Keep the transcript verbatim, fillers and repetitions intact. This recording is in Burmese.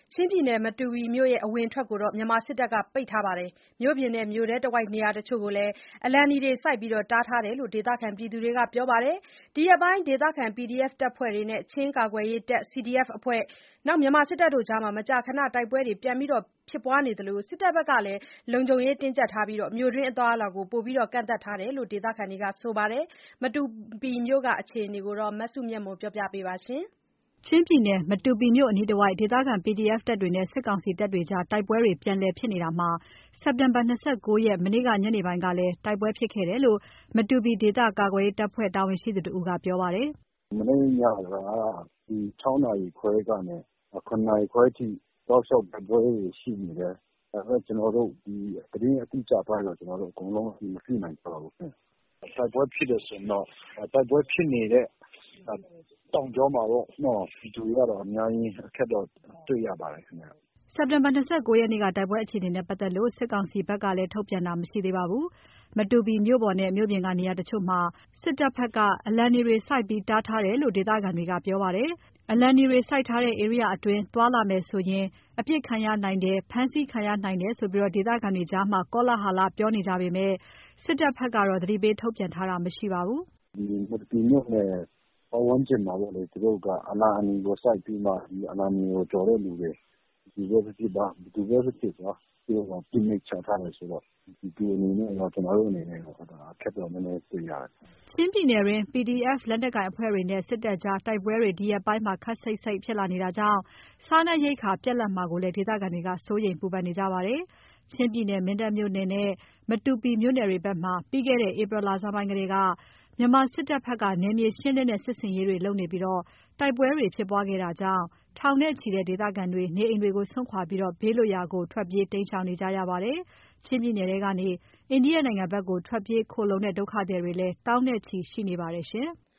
ချင်းပြည်နယ်မတူပီမြို့အဝင်အထွက်ကိုမြန်မာစစ်တပ်က ပိတ်ထားပါတယ်။ မြို့ပြင်နဲ့မြို့ထဲတဝိုက်နေရာတချို့ကိုလည်း အလံနီတွေစိုက်ပြီးတားထားတယ်လို့ ဒေသခံတွေကပြောပါတယ်။ ဒီရက်ပိုင်း ဒေသခံ ပီဒီအက်ဖ် တပ်ဖွဲ့တွေနဲ့ ချင်းကာကွယ်ရေးတပ် စီဒီအက်ဖ် အဖွဲ့နဲ့ မြန်မာစစ်တပ်တို့ မကြာခဏ တိုက်ပွဲတွေပြန်ဖြစ်ပွားနေသလို စစ်တပ်ဘက်ကလည်း လုံခြုံရေးတင်းကြပ်ထားပြီး မြို့တွင်းအသွားအလာကို ပိုမိုကန့်သတ်ထားတယ်လို့ ဒေသခံတွေကဆိုပါတယ်။ မတူပီမြို့အခြေအနေကို မစုမြတ်မွန်က ပြောပြပါမယ်။ ချင်းပြည်နယ် မတူပီမြို့အနီးတဝိုက် ဒေသခံ ပီဒီအက်ဖ် တပ်တွေနဲ့ စစ်ကောင်စီတပ်တွေကြား တိုက်ပွဲတွေ ပြန်လည်ဖြစ်နေတာမှာ စက်တင်ဘာ ၂၉ ရက် မနေ့က ညနေပိုင်းကလည်း တိုက်ပွဲဖြစ်ခဲ့တယ်လို့ မတူပီဒေသကာကွယ်ရေးတပ်ဖွဲ့ တာဝန်ရှိသူတဦးကပြောပါတယ်။ "မနေ့ညက ၆ နာရီခွဲကနေ ၇ နာရီခွဲအထိ တောက်လျှောက်တိုက်ပွဲတွေရှိနေတယ်။ ဒါပေမဲ့ သတင်းအတိအကျအပိုင်းတော့ ကျနော်တို့ အကုန်လုံးအတည်မပြုနိုင်သေးပါဘူးခင်ဗျ။ တိုက်ပွဲဖြစ်တယ်ဆိုရင်တော့ တိုက်ပွဲဖြစ်နေတဲ့ တောင်ကြောမှာတော့ ပြည်သူတွေကတော့ အများကြီးအခက်တော့တွေ့ရပါတယ်ခင်ဗျ။ " စက်တင်ဘာ ၂၉ ရက်နေ့က တိုက်ပွဲအခြေအနေနဲ့ပတ်သက်လို့ စစ်ကောင်စီဘက်ကလည်း ထုတ်ပြန်တာမရှိသေးပါဘူး။ မတူပီမြို့ပေါ်နဲ့ မြို့ပြင်က နေရာတချို့မှာ စစ်တပ်ဘက်က အလံနီတွေစိုက်ပြီးတားထားတယ်လို့ ဒေသခံတွေကပြောပါတယ်။ အလံနီတွေစိုက်ထားတဲ့ ဧရိယာအတွင်း သွားလာမယ်ဆိုရင် အပစ်ခံရနိုင်တယ်။ ဖမ်းဆီးခံရနိုင်တယ်ဆိုပြီး ဒေသခံတွေကြား ကောလဟာလပြောနေကြပေမဲ့ စစ်တပ်ဘက်ကတော့ သတိပေးထုတ်ပြန်ထားတာမရှိပါဘူး။ "မတူပီမြို့နယ်ပတ်ဝန်းကျင်မှာပေါ့လေ သူတို့ကအလံနီကိုစိုက်ပြီးမှ ဒီအလံနီကိုကျော်တဲ့လူတွေ ဘယ်သူပဲဖြစ်ဖြစ် သူတို့ကို ပစ်မှတ်ချထားတယ်ဆိုတော့ ပြည်သူအနေနဲ့ရော ကျနော်တို့အနေနဲ့ရော အခက်တော့နည်းနည်းတွေ့ရတယ်။ " ချင်းပြည်နယ်တွင်း ပီဒီအက်ဖ် လက်နက်ကိုင်အဖွဲ့တွေနဲ့ စစ်တပ်ကြား တိုက်ပွဲတွေ ဒီရက်ပိုင်း ခပ်စိပ်စိပ်ဖြစ်လာနေတာကြောင့် စားနပ်ရိက္ခာပြတ်လပ်မှာကိုလည်း ဒေသခံတွေက စိုးရိမ်ပူပန်နေကြပါတယ်။ ချင်းပြည်နယ် မင်းတပ်မြို့နယ်နဲ့ မတူပီမြို့နယ်တွေဘက်မှာ ပြီးခဲ့တဲ့ ဧပြီလဆန်းပိုင်းကတည်းက မြန်မာစစ်တပ်ဘက်က နယ်မြေရှင်းလင်းတဲ့ စစ်ဆင်ရေးတွေလုပ်နေပြီး တိုက်ပွဲတွေဖြစ်ပွားခဲ့တာကြောင့် ထောင်နဲ့ချီတဲ့ဒေသခံတွေ နေအိမ်တွေကို စွန့်ခွာပြီး ဘေးလွတ်ရာကို ထွက်ပြေးတိမ်းရှောင်နေကြရပါတယ်။ ချင်းပြည်နယ်ထဲကနေ အိန္ဒိယနိုင်ငံဘက်ကို ထွက်ပြေးခိုလှုံတဲ့ ဒုက္ခသည်တွေလည်း သောင်းနဲ့ချီရှိနေပါတယ်ရှင်။